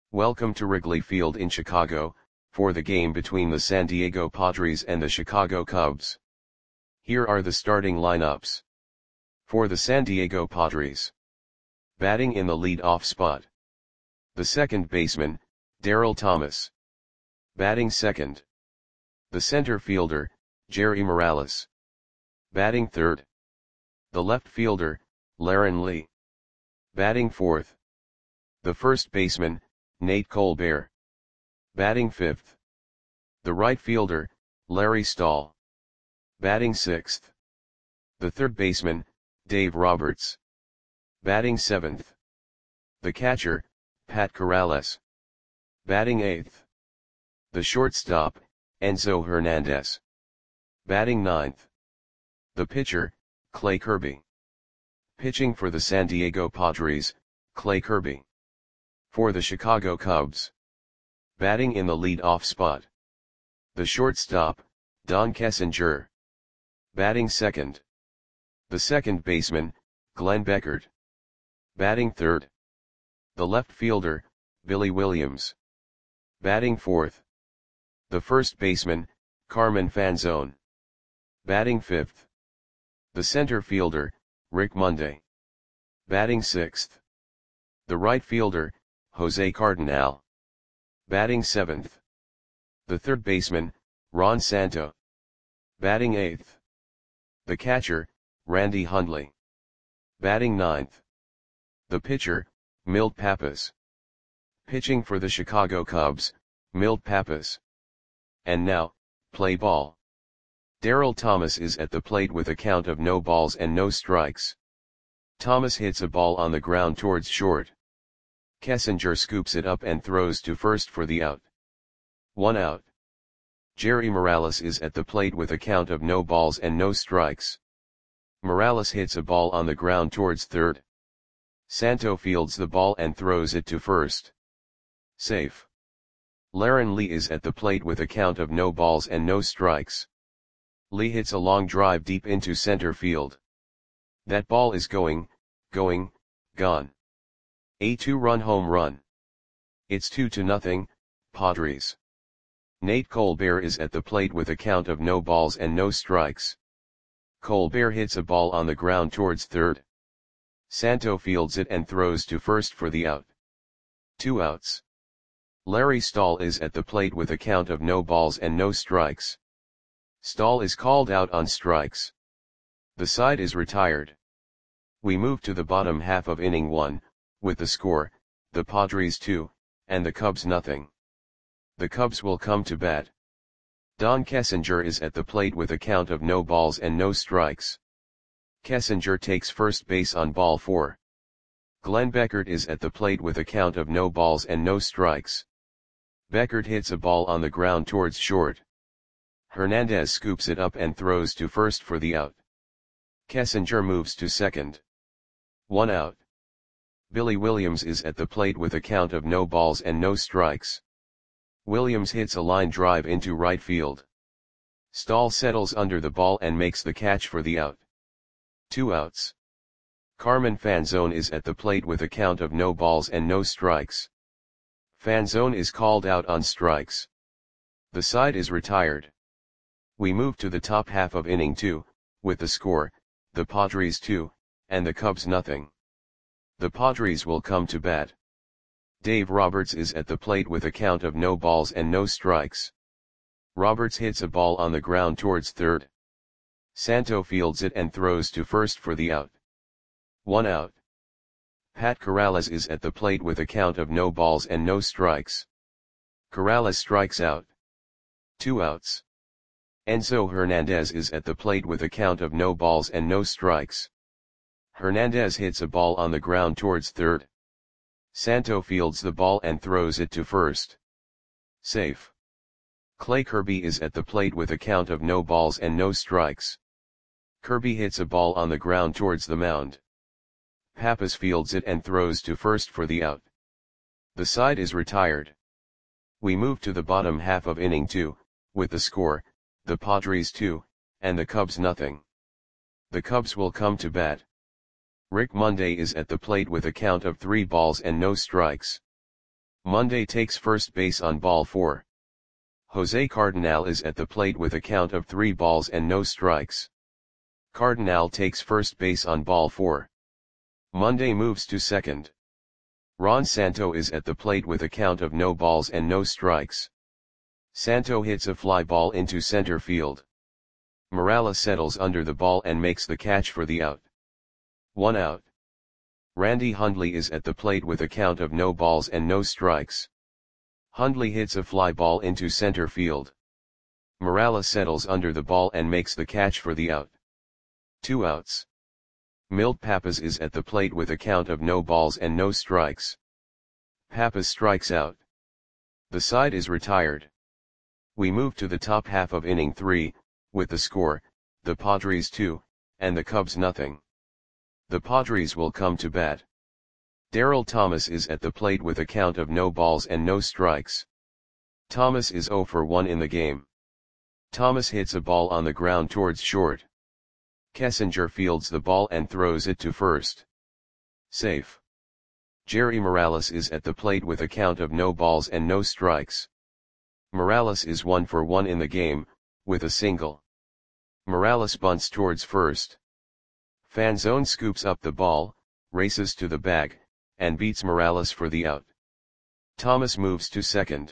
Welcome to Wrigley Field in Chicago, for the game between the San Diego Padres and the Chicago Cubs. Here are the starting lineups. For the San Diego Padres. Batting in the lead-off spot. The second baseman, Darryl Thomas. Batting second. The center fielder, Jerry Morales. Batting third. The left fielder, Laren Lee. Batting fourth. The first baseman, Nate Colbert. Batting fifth. The right fielder, Larry Stahl. Batting sixth. The third baseman, Dave Roberts. Batting seventh. The catcher, Pat Corrales. Batting eighth. The shortstop, Enzo Hernandez. Batting ninth. The pitcher, Clay Kirby. Pitching for the San Diego Padres, Clay Kirby. For the Chicago Cubs. Batting in the lead-off spot. The shortstop, Don Kessinger. Batting second. The second baseman, Glenn Beckert. Batting third. The left fielder, Billy Williams. Batting fourth. The first baseman, Carmen Fanzone. Batting fifth. The center fielder, Rick Monday. Batting sixth. The right fielder, Jose Cardinal. Batting seventh. The third baseman, Ron Santo. Batting eighth. The catcher, Randy Hundley. Batting ninth. The pitcher, Milt Pappas. Pitching for the Chicago Cubs, Milt Pappas. And now, play ball. Darryl Thomas is at the plate with a count of no balls and no strikes. Thomas hits a ball on the ground towards short. Kessinger scoops it up and throws to first for the out. 1 out. Jerry Morales is at the plate with a count of no balls and no strikes. Morales hits a ball on the ground towards third. Santo fields the ball and throws it to first. Safe. Laren Lee is at the plate with a count of no balls and no strikes. Lee hits a long drive deep into center field. That ball is gone. A 2-run home run. It's 2-0, Padres. Nate Colbert is at the plate with a count of no balls and no strikes. Colbert hits a ball on the ground towards third. Santo fields it and throws to first for the out. 2 outs. Larry Stahl is at the plate with a count of no balls and no strikes. Stahl is called out on strikes. The side is retired. We move to the bottom half of inning 1, with the score, the Padres 2, and the Cubs nothing. The Cubs will come to bat. Don Kessinger is at the plate with a count of no balls and no strikes. Kessinger takes first base on ball 4. Glenn Beckert is at the plate with a count of no balls and no strikes. Beckert hits a ball on the ground towards short. Hernandez scoops it up and throws to first for the out. Kessinger moves to second. 1 out. Billy Williams is at the plate with a count of no balls and no strikes. Williams hits a line drive into right field. Stahl settles under the ball and makes the catch for the out. 2 outs. Carmen Fanzone is at the plate with a count of no balls and no strikes. Fanzone is called out on strikes. The side is retired. We move to the top half of inning 2, with the score, the Padres 2, and the Cubs nothing. The Padres will come to bat. Dave Roberts is at the plate with a count of no balls and no strikes. Roberts hits a ball on the ground towards third. Santo fields it and throws to first for the out. 1 out. Pat Corrales is at the plate with a count of no balls and no strikes. Corrales strikes out. 2 outs. Enzo Hernandez is at the plate with a count of no balls and no strikes. Hernandez hits a ball on the ground towards third. Santo fields the ball and throws it to first. Safe. Clay Kirby is at the plate with a count of no balls and no strikes. Kirby hits a ball on the ground towards the mound. Pappas fields it and throws to first for the out. The side is retired. We move to the bottom half of inning 2, with the score, the Padres 2, and the Cubs nothing. The Cubs will come to bat. Rick Monday is at the plate with a count of 3 balls and no strikes. Monday takes first base on ball 4. Jose Cardinal is at the plate with a count of 3 balls and no strikes. Cardinal takes first base on ball 4. Monday moves to second. Ron Santo is at the plate with a count of no balls and no strikes. Santo hits a fly ball into center field. Morales settles under the ball and makes the catch for the out. 1 out. Randy Hundley is at the plate with a count of no balls and no strikes. Hundley hits a fly ball into center field. Morales settles under the ball and makes the catch for the out. 2 outs. Milt Pappas is at the plate with a count of no balls and no strikes. Pappas strikes out. The side is retired. We move to the top half of inning 3, with the score, the Padres 2, and the Cubs nothing. The Padres will come to bat. Darryl Thomas is at the plate with a count of no balls and no strikes. Thomas is 0 for 1 in the game. Thomas hits a ball on the ground towards short. Kessinger fields the ball and throws it to first. Safe. Jerry Morales is at the plate with a count of no balls and no strikes. Morales is 1 for 1 in the game, with a single. Morales bunts towards first. Fanzone scoops up the ball, races to the bag, and beats Morales for the out. Thomas moves to second.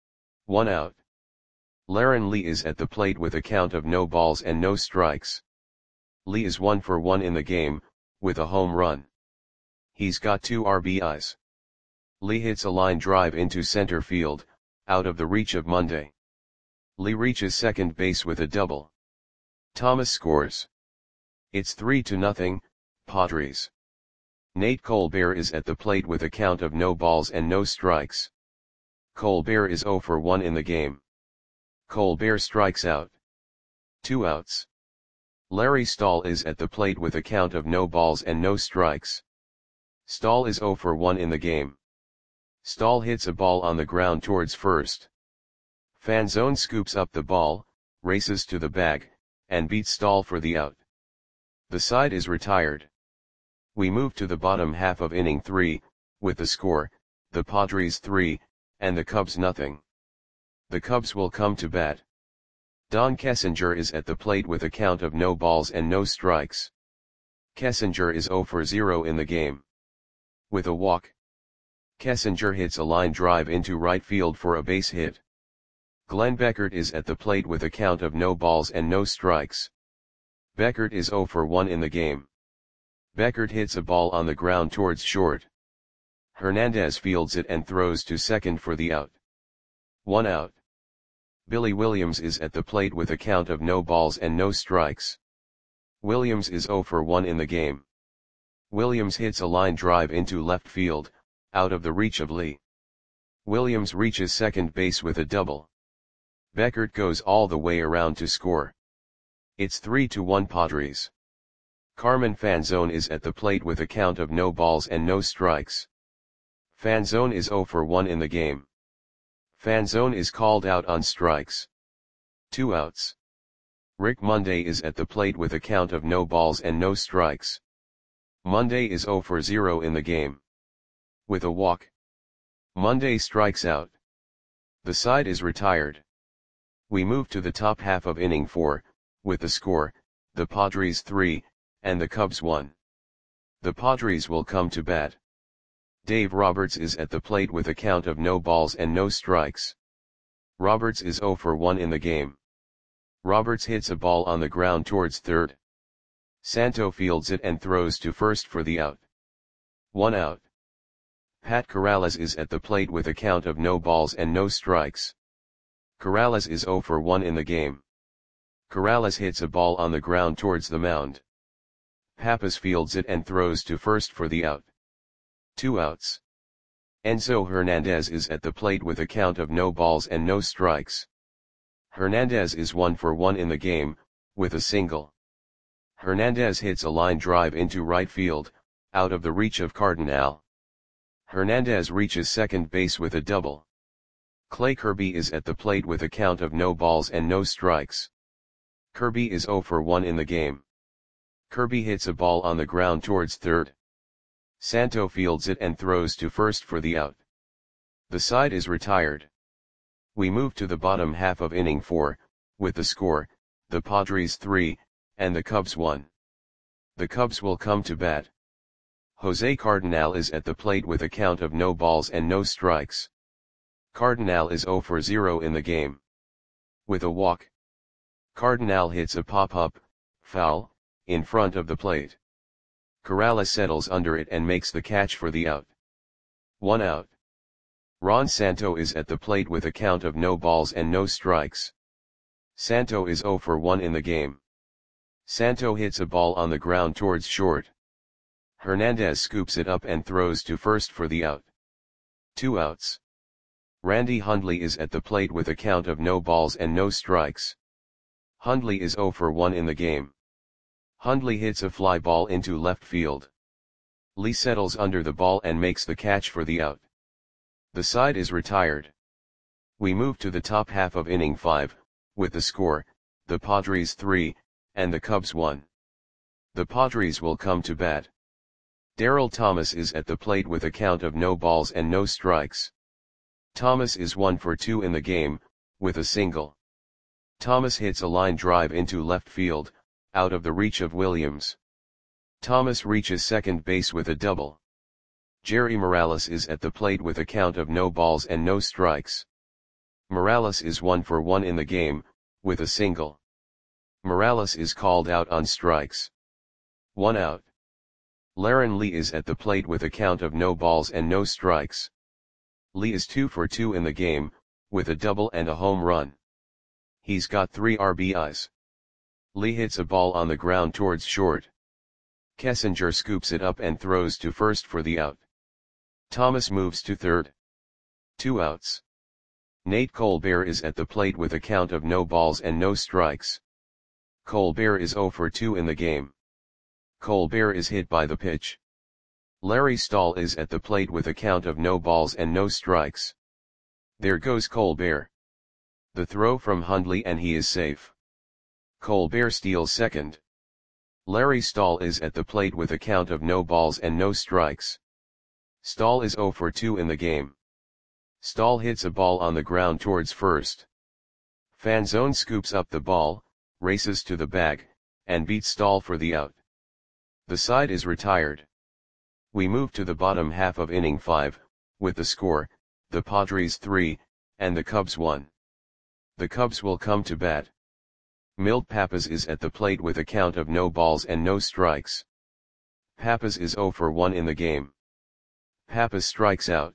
1 out. Laren Lee is at the plate with a count of no balls and no strikes. Lee is 1 for 1 in the game, with a home run. He's got 2 RBIs. Lee hits a line drive into center field, out of the reach of Monday. Lee reaches second base with a double. Thomas scores. It's 3-0, Padres. Nate Colbert is at the plate with a count of no balls and no strikes. Colbert is 0 for 1 in the game. Colbert strikes out. 2 outs. Larry Stahl is at the plate with a count of no balls and no strikes. Stahl is 0 for 1 in the game. Stahl hits a ball on the ground towards first. Fanzone scoops up the ball, races to the bag, and beats Stahl for the out. The side is retired. We move to the bottom half of inning 3, with the score, the Padres 3, and the Cubs nothing. The Cubs will come to bat. Don Kessinger is at the plate with a count of no balls and no strikes. Kessinger is 0 for 0 in the game. With a walk. Kessinger hits a line drive into right field for a base hit. Glenn Beckert is at the plate with a count of no balls and no strikes. Beckert is 0 for 1 in the game. Beckert hits a ball on the ground towards short. Hernandez fields it and throws to second for the out. 1 out. Billy Williams is at the plate with a count of no balls and no strikes. Williams is 0 for 1 in the game. Williams hits a line drive into left field, out of the reach of Lee. Williams reaches second base with a double. Beckert goes all the way around to score. It's 3-1 Padres. Carmen Fanzone is at the plate with a count of no balls and no strikes. Fanzone is 0 for 1 in the game. Fanzone is called out on strikes. 2 outs. Rick Monday is at the plate with a count of no balls and no strikes. Monday is 0 for 0 in the game. With a walk. Monday strikes out. The side is retired. We move to the top half of inning 4, with the score, the Padres 3, and the Cubs 1. The Padres will come to bat. Dave Roberts is at the plate with a count of no balls and no strikes. Roberts is 0 for 1 in the game. Roberts hits a ball on the ground towards third. Santo fields it and throws to first for the out. 1 out. Pat Corrales is at the plate with a count of no balls and no strikes. Corrales is 0 for 1 in the game. Corrales hits a ball on the ground towards the mound. Pappas fields it and throws to first for the out. 2 outs. Enzo Hernandez is at the plate with a count of no balls and no strikes. Hernandez is 1 for 1 in the game, with a single. Hernandez hits a line drive into right field, out of the reach of Cardinal. Hernandez reaches second base with a double. Clay Kirby is at the plate with a count of no balls and no strikes. Kirby is 0 for 1 in the game. Kirby hits a ball on the ground towards third. Santo fields it and throws to first for the out. The side is retired. We move to the bottom half of inning 4, with the score, the Padres 3, and the Cubs 1. The Cubs will come to bat. Jose Cardenal is at the plate with a count of no balls and no strikes. Cardenal is 0 for 0 in the game. With a walk, Cardenal hits a pop-up, foul, in front of the plate. Corrales settles under it and makes the catch for the out. 1 out. Ron Santo is at the plate with a count of no balls and no strikes. Santo is 0 for 1 in the game. Santo hits a ball on the ground towards short. Hernandez scoops it up and throws to first for the out. 2 outs. Randy Hundley is at the plate with a count of no balls and no strikes. Hundley is 0 for 1 in the game. Hundley hits a fly ball into left field. Lee settles under the ball and makes the catch for the out. The side is retired. We move to the top half of inning 5, with the score, the Padres 3, and the Cubs 1. The Padres will come to bat. Darryl Thomas is at the plate with a count of no balls and no strikes. Thomas is 1 for 2 in the game, with a single. Thomas hits a line drive into left field, out of the reach of Williams. Thomas reaches second base with a double. Jerry Morales is at the plate with a count of no balls and no strikes. Morales is 1 for 1 in the game, with a single. Morales is called out on strikes. 1 out. Laren Lee is at the plate with a count of no balls and no strikes. Lee is 2 for 2 in the game, with a double and a home run. He's got 3 RBIs. Lee hits a ball on the ground towards short. Kessinger scoops it up and throws to first for the out. Thomas moves to third. 2 outs. Nate Colbert is at the plate with a count of no balls and no strikes. Colbert is 0 for 2 in the game. Colbert is hit by the pitch. Larry Stahl is at the plate with a count of no balls and no strikes. There goes Colbert. The throw from Hundley and he is safe. Colbert steals second. Larry Stahl is at the plate with a count of no balls and no strikes. Stahl is 0 for 2 in the game. Stahl hits a ball on the ground towards first. Fanzone scoops up the ball, races to the bag, and beats Stahl for the out. The side is retired. We move to the bottom half of inning 5, with the score, the Padres 3, and the Cubs 1. The Cubs will come to bat. Milt Pappas is at the plate with a count of no balls and no strikes. Pappas is 0 for 1 in the game. Pappas strikes out.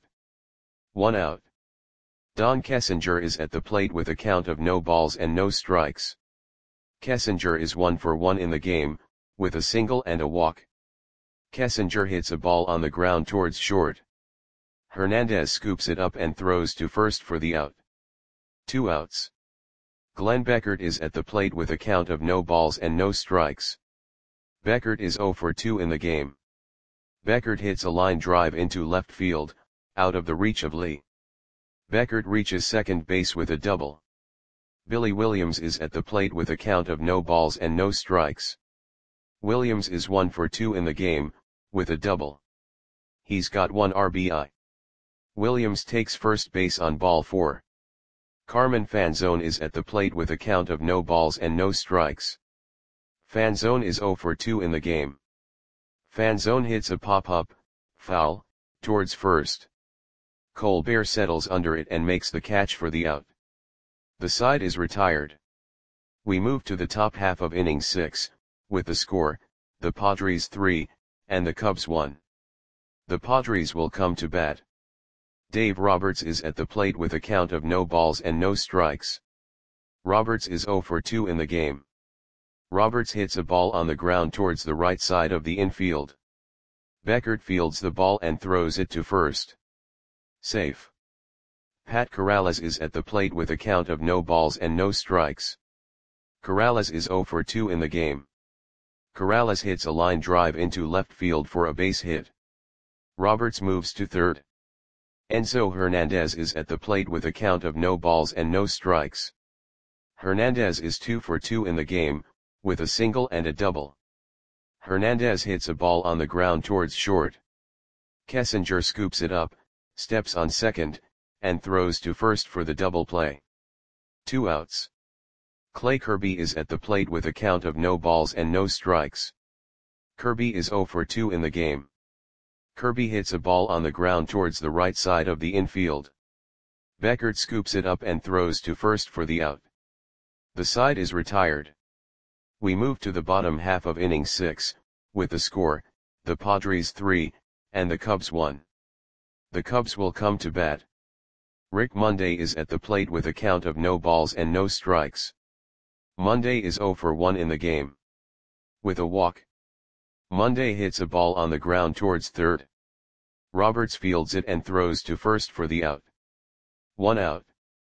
1 out. Don Kessinger is at the plate with a count of no balls and no strikes. Kessinger is 1 for 1 in the game, with a single and a walk. Kessinger hits a ball on the ground towards short. Hernandez scoops it up and throws to first for the out. 2 outs. Glenn Beckert is at the plate with a count of no balls and no strikes. Beckert is 0 for 2 in the game. Beckert hits a line drive into left field, out of the reach of Lee. Beckert reaches second base with a double. Billy Williams is at the plate with a count of no balls and no strikes. Williams is 1 for 2 in the game, with a double. He's got 1 RBI. Williams takes first base on ball 4. Carmen Fanzone is at the plate with a count of no balls and no strikes. Fanzone is 0 for 2 in the game. Fanzone hits a pop-up, foul, towards first. Colbert settles under it and makes the catch for the out. The side is retired. We move to the top half of inning 6, with the score, the Padres 3, and the Cubs 1. The Padres will come to bat. Dave Roberts is at the plate with a count of no balls and no strikes. Roberts is 0 for 2 in the game. Roberts hits a ball on the ground towards the right side of the infield. Beckert fields the ball and throws it to first. Safe. Pat Corrales is at the plate with a count of no balls and no strikes. Corrales is 0 for 2 in the game. Corrales hits a line drive into left field for a base hit. Roberts moves to third. Enzo Hernandez is at the plate with a count of no balls and no strikes. Hernandez is 2 for 2 in the game, with a single and a double. Hernandez hits a ball on the ground towards short. Kessinger scoops it up, steps on second, and throws to first for the double play. 2 outs. Clay Kirby is at the plate with a count of no balls and no strikes. Kirby is 0 for 2 in the game. Kirby hits a ball on the ground towards the right side of the infield. Beckert scoops it up and throws to first for the out. The side is retired. We move to the bottom half of inning 6, with the score, the Padres 3, and the Cubs 1. The Cubs will come to bat. Rick Monday is at the plate with a count of no balls and no strikes. Monday is 0 for 1 in the game. With a walk, Monday hits a ball on the ground towards third. Roberts fields it and throws to first for the out. 1 out.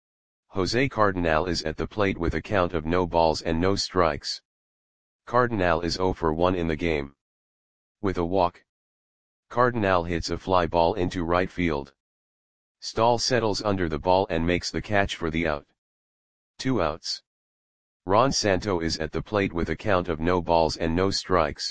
Jose Cardinal is at the plate with a count of no balls and no strikes. Cardinal is 0 for 1 in the game. With a walk, Cardinal hits a fly ball into right field. Stahl settles under the ball and makes the catch for the out. 2 outs. Ron Santo is at the plate with a count of no balls and no strikes.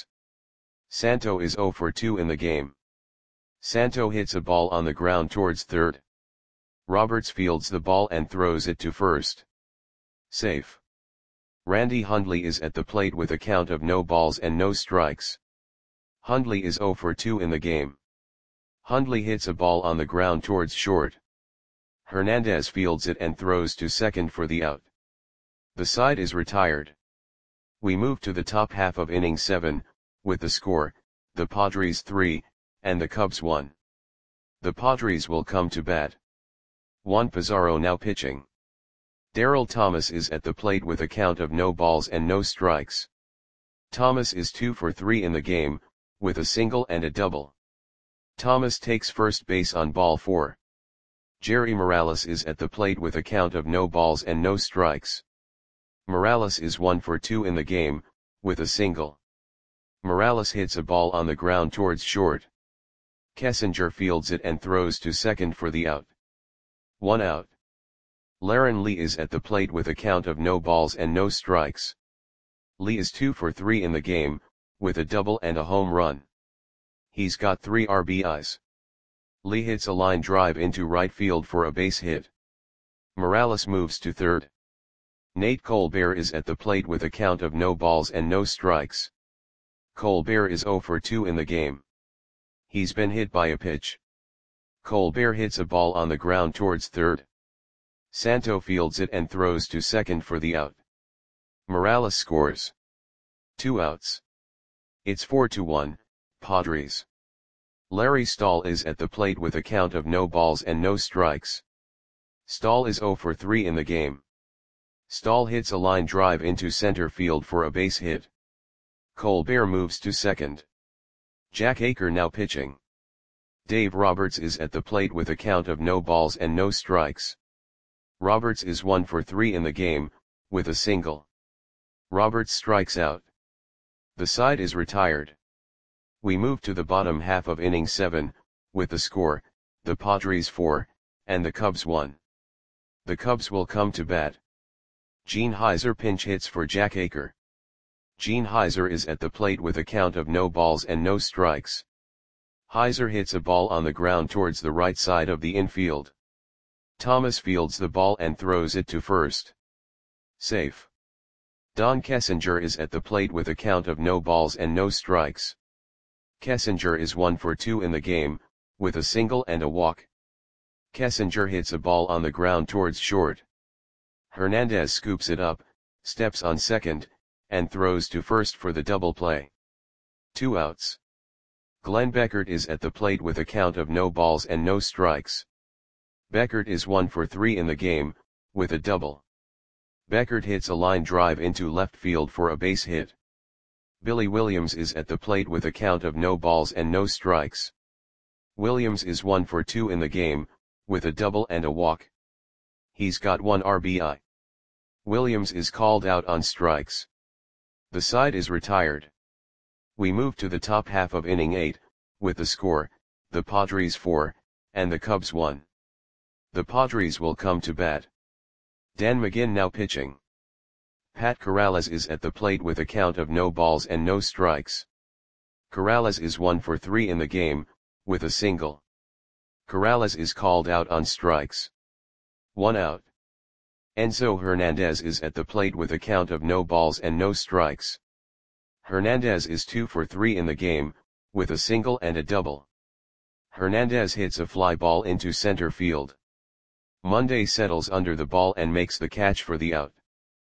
Santo is 0 for 2 in the game. Santo hits a ball on the ground towards third. Roberts fields the ball and throws it to first. Safe. Randy Hundley is at the plate with a count of no balls and no strikes. Hundley is 0 for 2 in the game. Hundley hits a ball on the ground towards short. Hernandez fields it and throws to second for the out. The side is retired. We move to the top half of inning 7, with the score, the Padres 3, and the Cubs 1. The Padres will come to bat. Juan Pizarro now pitching. Darryl Thomas is at the plate with a count of no balls and no strikes. Thomas is 2 for 3 in the game, with a single and a double. Thomas takes first base on ball 4. Jerry Morales is at the plate with a count of no balls and no strikes. Morales is 1 for 2 in the game, with a single. Morales hits a ball on the ground towards short. Kessinger fields it and throws to second for the out. 1 out. Laren Lee is at the plate with a count of no balls and no strikes. Lee is 2 for 3 in the game, with a double and a home run. He's got 3 RBIs. Lee hits a line drive into right field for a base hit. Morales moves to third. Nate Colbert is at the plate with a count of no balls and no strikes. Colbert is 0 for 2 in the game. He's been hit by a pitch. Colbert hits a ball on the ground towards third. Santo fields it and throws to second for the out. Morales scores. 2 outs. It's 4-1, Padres. Larry Stahl is at the plate with a count of no balls and no strikes. Stahl is 0 for 3 in the game. Stahl hits a line drive into center field for a base hit. Colbert moves to second. Jack Aker now pitching. Dave Roberts is at the plate with a count of no balls and no strikes. Roberts is 1 for 3 in the game, with a single. Roberts strikes out. The side is retired. We move to the bottom half of inning 7, with the score, the Padres 4, and the Cubs 1. The Cubs will come to bat. Gene Heiser pinch hits for Jack Aker. Gene Heiser is at the plate with a count of no balls and no strikes. Heiser hits a ball on the ground towards the right side of the infield. Thomas fields the ball and throws it to first. Safe. Don Kessinger is at the plate with a count of no balls and no strikes. Kessinger is 1 for 2 in the game, with a single and a walk. Kessinger hits a ball on the ground towards short. Hernandez scoops it up, steps on second, and throws to first for the double play. 2 outs. Glenn Beckert is at the plate with a count of no balls and no strikes. Beckert is 1 for 3 in the game, with a double. Beckert hits a line drive into left field for a base hit. Billy Williams is at the plate with a count of no balls and no strikes. Williams is 1 for 2 in the game, with a double and a walk. He's got 1 RBI. Williams is called out on strikes. The side is retired. We move to the top half of inning 8, with the score, the Padres 4, and the Cubs 1. The Padres will come to bat. Dan McGinn now pitching. Pat Corrales is at the plate with a count of no balls and no strikes. Corrales is 1 for 3 in the game, with a single. Corrales is called out on strikes. 1 out. Enzo Hernandez is at the plate with a count of no balls and no strikes. Hernandez is 2 for 3 in the game, with a single and a double. Hernandez hits a fly ball into center field. Monday settles under the ball and makes the catch for the out.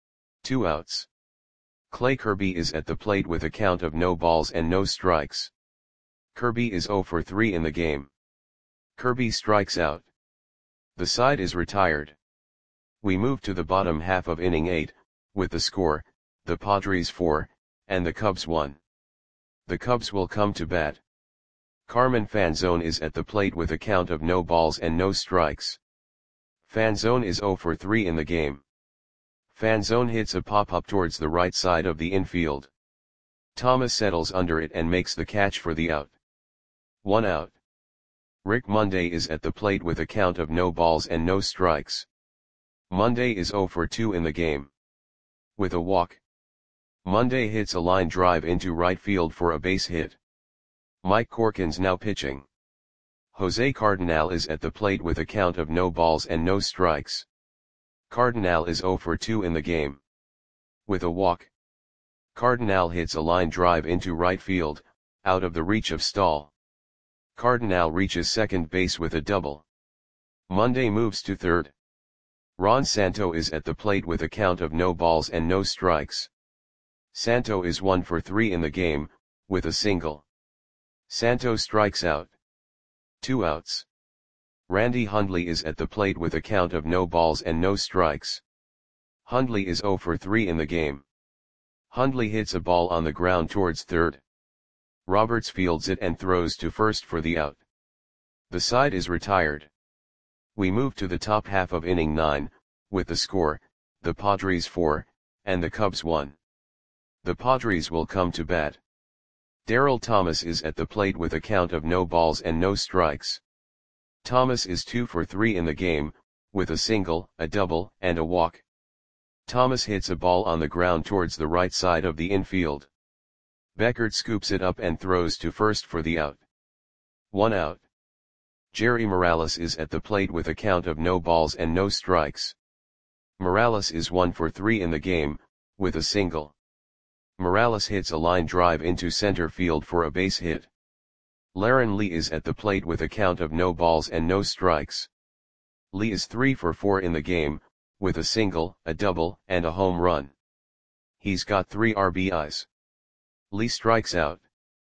2 outs. Clay Kirby is at the plate with a count of no balls and no strikes. Kirby is 0 for 3 in the game. Kirby strikes out. The side is retired. We move to the bottom half of inning 8, with the score, the Padres 4, and the Cubs 1. The Cubs will come to bat. Carmen Fanzone is at the plate with a count of no balls and no strikes. Fanzone is 0 for 3 in the game. Fanzone hits a pop-up towards the right side of the infield. Thomas settles under it and makes the catch for the out. 1 out. Rick Monday is at the plate with a count of no balls and no strikes. Monday is 0 for 2 in the game. With a walk, Monday hits a line drive into right field for a base hit. Mike Corkins now pitching. Jose Cardinal is at the plate with a count of no balls and no strikes. Cardinal is 0 for 2 in the game. With a walk, Cardinal hits a line drive into right field, out of the reach of Stahl. Cardinal reaches second base with a double. Monday moves to third. Ron Santo is at the plate with a count of no balls and no strikes. Santo is 1 for 3 in the game, with a single. Santo strikes out. 2 outs. Randy Hundley is at the plate with a count of no balls and no strikes. Hundley is 0 for 3 in the game. Hundley hits a ball on the ground towards third. Roberts fields it and throws to first for the out. The side is retired. We move to the top half of inning 9, with the score, the Padres 4, and the Cubs 1. The Padres will come to bat. Darryl Thomas is at the plate with a count of no balls and no strikes. Thomas is 2 for 3 in the game, with a single, a double, and a walk. Thomas hits a ball on the ground towards the right side of the infield. Beckert scoops it up and throws to first for the out. 1 out. Jerry Morales is at the plate with a count of no balls and no strikes. Morales is 1 for 3 in the game, with a single. Morales hits a line drive into center field for a base hit. Laren Lee is at the plate with a count of no balls and no strikes. Lee is 3 for 4 in the game, with a single, a double, and a home run. He's got 3 RBIs. Lee strikes out.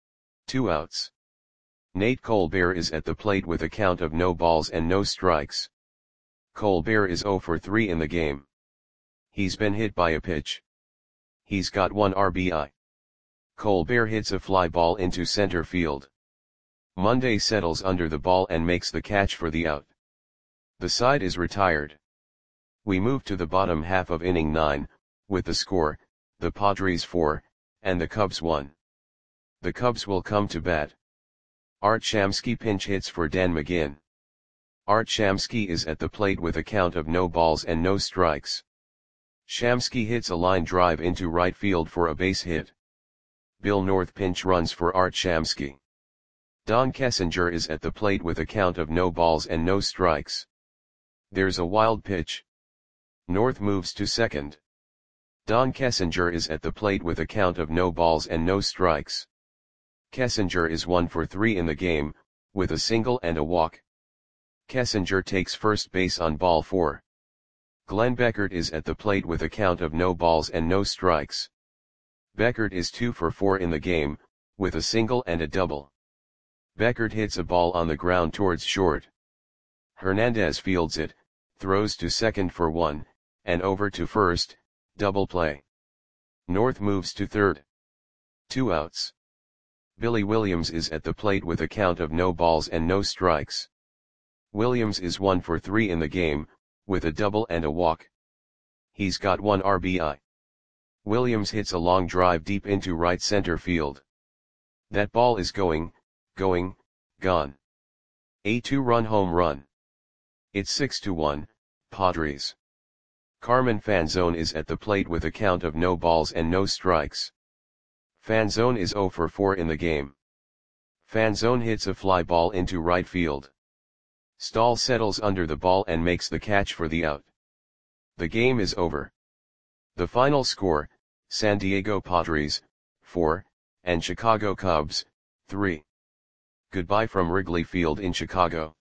2 outs. Nate Colbert is at the plate with a count of no balls and no strikes. Colbert is 0 for 3 in the game. He's been hit by a pitch. He's got 1 RBI. Colbert hits a fly ball into center field. Monday settles under the ball and makes the catch for the out. The side is retired. We move to the bottom half of inning 9, with the score, the Padres 4, and the Cubs 1. The Cubs will come to bat. Art Shamsky pinch hits for Dan McGinn. Art Shamsky is at the plate with a count of no balls and no strikes. Shamsky hits a line drive into right field for a base hit. Bill North pinch runs for Art Shamsky. Don Kessinger is at the plate with a count of no balls and no strikes. There's a wild pitch. North moves to second. Don Kessinger is at the plate with a count of no balls and no strikes. Kessinger is 1 for 3 in the game, with a single and a walk. Kessinger takes first base on ball 4. Glenn Beckert is at the plate with a count of no balls and no strikes. Beckert is 2 for 4 in the game, with a single and a double. Beckert hits a ball on the ground towards short. Hernandez fields it, throws to second for 1, and over to first, double play. North moves to third. 2 outs. Billy Williams is at the plate with a count of no balls and no strikes. Williams is 1 for 3 in the game, with a double and a walk. He's got 1 RBI. Williams hits a long drive deep into right center field. That ball is going, gone. A 2-run home run. It's 6-1, Padres. Carmen Fanzone is at the plate with a count of no balls and no strikes. Fanzone is 0 for 4 in the game. Fanzone hits a fly ball into right field. Stahl settles under the ball and makes the catch for the out. The game is over. The final score, San Diego Padres, 4, and Chicago Cubs, 3. Goodbye from Wrigley Field in Chicago.